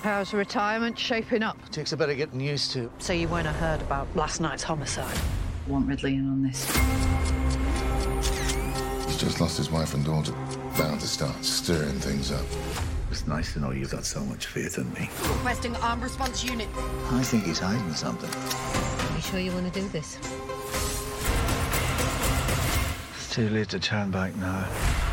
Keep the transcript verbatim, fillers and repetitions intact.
How's retirement shaping up? Takes a bit of getting used to. So you won't have heard about last night's homicide? I want Ridley in on this. He's just lost his wife and daughter. Bound to start stirring things up. It's nice to know you've got so much faith in me. Requesting armed response unit. I think he's hiding something. Are you sure you want to do this? It's too late to turn back now.